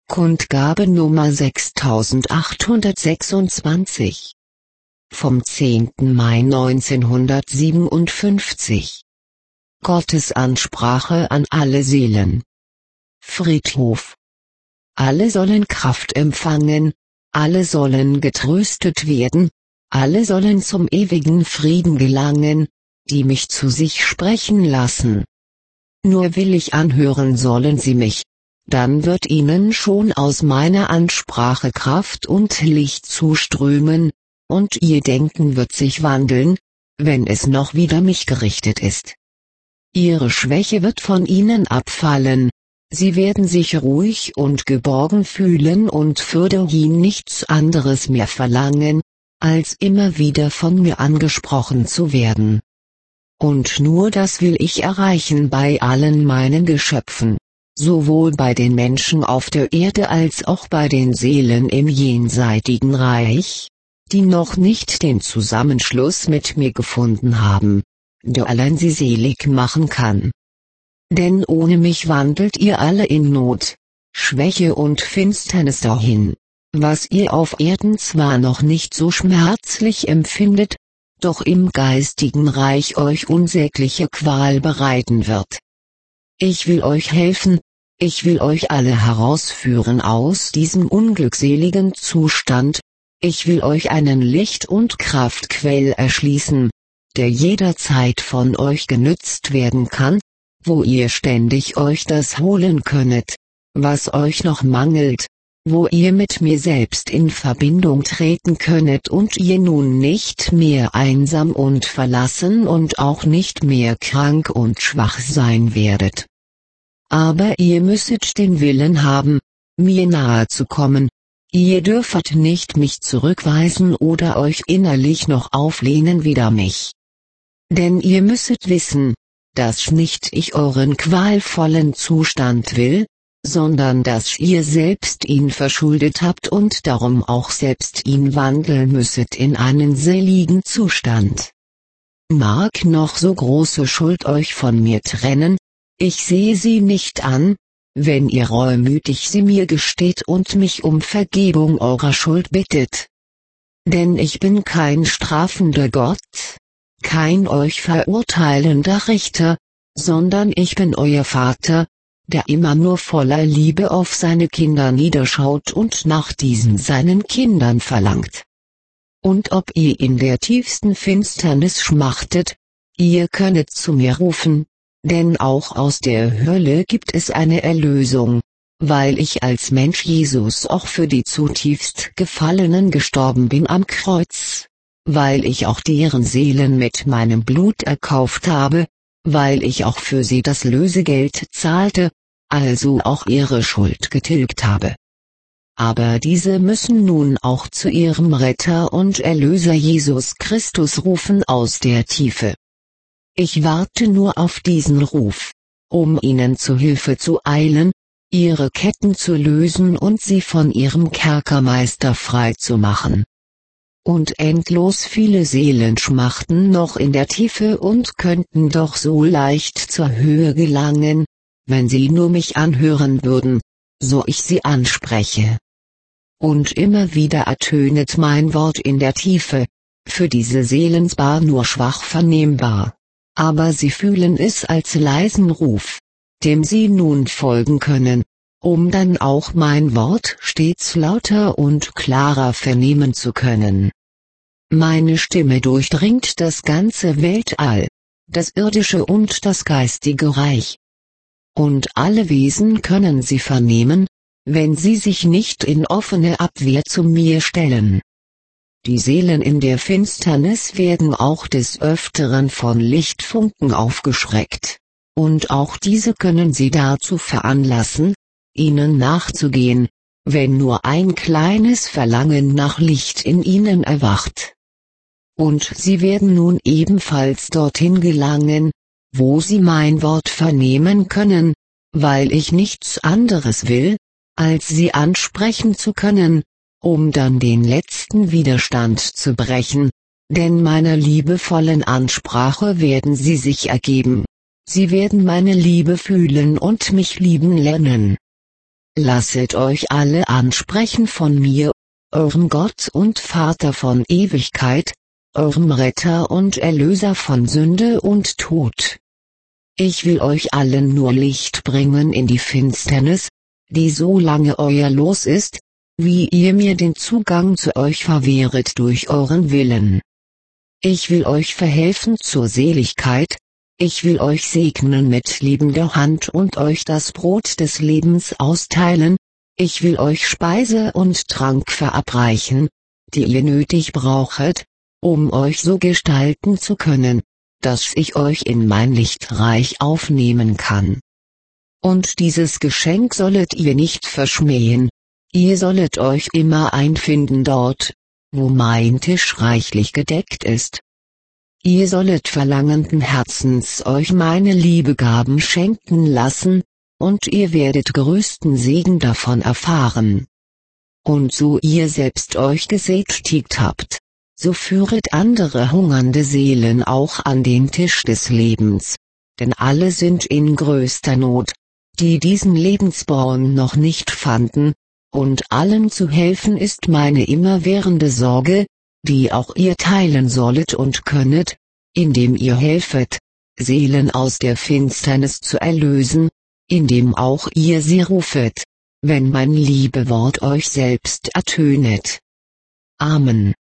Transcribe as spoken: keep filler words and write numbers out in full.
Kundgabe Nummer sechstausendachthundertsechsundzwanzig. Vom zehnten Mai neunzehnhundertsiebenundfünfzig. Gottes Ansprache an alle Seelen. Friedhof. Alle sollen Kraft empfangen, alle sollen getröstet werden, alle sollen zum ewigen Frieden gelangen, die mich zu sich sprechen lassen. Nur willig anhören sollen sie mich, dann wird ihnen schon aus meiner Ansprache Kraft und Licht zuströmen, und ihr Denken wird sich wandeln, wenn es noch wider mich gerichtet ist. Ihre Schwäche wird von ihnen abfallen, sie werden sich ruhig und geborgen fühlen und für dahin nichts anderes mehr verlangen, als immer wieder von mir angesprochen zu werden. Und nur das will ich erreichen bei allen meinen Geschöpfen, sowohl bei den Menschen auf der Erde als auch bei den Seelen im jenseitigen Reich, die noch nicht den Zusammenschluss mit mir gefunden haben, der allein sie selig machen kann. Denn ohne mich wandelt ihr alle in Not, Schwäche und Finsternis dahin, was ihr auf Erden zwar noch nicht so schmerzlich empfindet, doch im geistigen Reich euch unsägliche Qual bereiten wird. Ich will euch helfen, ich will euch alle herausführen aus diesem unglückseligen Zustand, ich will euch einen Licht- und Kraftquell erschließen, der jederzeit von euch genützt werden kann, wo ihr ständig euch das holen könnet, was euch noch mangelt, wo ihr mit mir selbst in Verbindung treten könnet und ihr nun nicht mehr einsam und verlassen und auch nicht mehr krank und schwach sein werdet. Aber ihr müsset den Willen haben, mir nahe zu kommen, ihr dürfet nicht mich zurückweisen oder euch innerlich noch auflehnen wider mich. Denn ihr müsset wissen, dass nicht ich euren qualvollen Zustand will, sondern dass ihr selbst ihn verschuldet habt und darum auch selbst ihn wandeln müsset in einen seligen Zustand. Mag noch so große Schuld euch von mir trennen, ich sehe sie nicht an, wenn ihr reumütig sie mir gesteht und mich um Vergebung eurer Schuld bittet. Denn ich bin kein strafender Gott, kein euch verurteilender Richter, sondern ich bin euer Vater, der immer nur voller Liebe auf seine Kinder niederschaut und nach diesen seinen Kindern verlangt. Und ob ihr in der tiefsten Finsternis schmachtet, ihr könnet zu mir rufen, denn auch aus der Hölle gibt es eine Erlösung, weil ich als Mensch Jesus auch für die zutiefst Gefallenen gestorben bin am Kreuz, weil ich auch deren Seelen mit meinem Blut erkauft habe, weil ich auch für sie das Lösegeld zahlte, also auch ihre Schuld getilgt habe. Aber diese müssen nun auch zu ihrem Retter und Erlöser Jesus Christus rufen aus der Tiefe. Ich warte nur auf diesen Ruf, um ihnen zu Hilfe zu eilen, ihre Ketten zu lösen und sie von ihrem Kerkermeister frei zu machen. Und endlos viele Seelen schmachten noch in der Tiefe und könnten doch so leicht zur Höhe gelangen, wenn sie nur mich anhören würden, so ich sie anspreche. Und immer wieder ertönet mein Wort in der Tiefe, für diese Seelen zwar nur schwach vernehmbar, aber sie fühlen es als leisen Ruf, dem sie nun folgen können, um dann auch mein Wort stets lauter und klarer vernehmen zu können. Meine Stimme durchdringt das ganze Weltall, das irdische und das geistige Reich. Und alle Wesen können sie vernehmen, wenn sie sich nicht in offene Abwehr zu mir stellen. Die Seelen in der Finsternis werden auch des Öfteren von Lichtfunken aufgeschreckt, und auch diese können sie dazu veranlassen, ihnen nachzugehen, wenn nur ein kleines Verlangen nach Licht in ihnen erwacht. Und sie werden nun ebenfalls dorthin gelangen, wo sie mein Wort vernehmen können, weil ich nichts anderes will, als sie ansprechen zu können, um dann den letzten Widerstand zu brechen, denn meiner liebevollen Ansprache werden sie sich ergeben, sie werden meine Liebe fühlen und mich lieben lernen. lasset euch alle ansprechen von mir, eurem Gott und Vater von Ewigkeit, eurem Retter und Erlöser von Sünde und Tod. Ich will euch allen nur Licht bringen in die Finsternis, die so lange euer Los ist, wie ihr mir den Zugang zu euch verwehret durch euren Willen. Ich will euch verhelfen zur Seligkeit, ich will euch segnen mit liebender Hand und euch das Brot des Lebens austeilen, ich will euch Speise und Trank verabreichen, die ihr nötig brauchet, um euch so gestalten zu können, dass ich euch in mein Lichtreich aufnehmen kann. Und dieses Geschenk sollet ihr nicht verschmähen, ihr sollet euch immer einfinden dort, wo mein Tisch reichlich gedeckt ist. Ihr sollet verlangenden Herzens euch meine Liebegaben schenken lassen, und ihr werdet größten Segen davon erfahren. Und so ihr selbst euch gesättigt habt, so führet andere hungernde Seelen auch an den Tisch des Lebens, denn alle sind in größter Not, die diesen Lebensborn noch nicht fanden, und allen zu helfen ist meine immerwährende Sorge, die auch ihr teilen sollet und könnet, indem ihr helfet, Seelen aus der Finsternis zu erlösen, indem auch ihr sie rufet, wenn mein Liebewort euch selbst ertönet. Amen.